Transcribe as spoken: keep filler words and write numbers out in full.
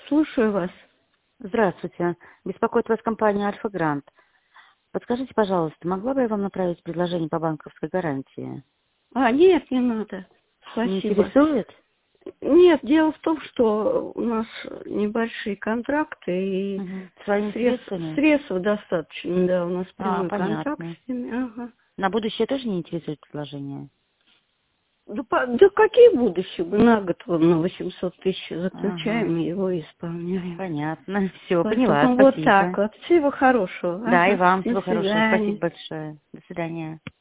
Слушаю вас. Здравствуйте. Беспокоит вас компания «Альфа Грант». Подскажите, пожалуйста, могла бы я вам направить предложение по банковской гарантии? А, нет, не надо. Не Спасибо. интересует? Нет, дело в том, что у нас небольшие контракты и Угу. Своими средств, средствами? средств достаточно, да, у нас А, прямой контракт понятно. с ними. Ага. На будущее тоже не интересует предложение? Да, по- да какие будущие? Мы на год вон на восемьсот тысяч заключаем Ага, и его исполняем. понятно. Все, поняла, Поэтому вот так спасибо. вот. Всего хорошего. Да, и Ага. вам До всего хорошего. свидания. Спасибо большое. До свидания.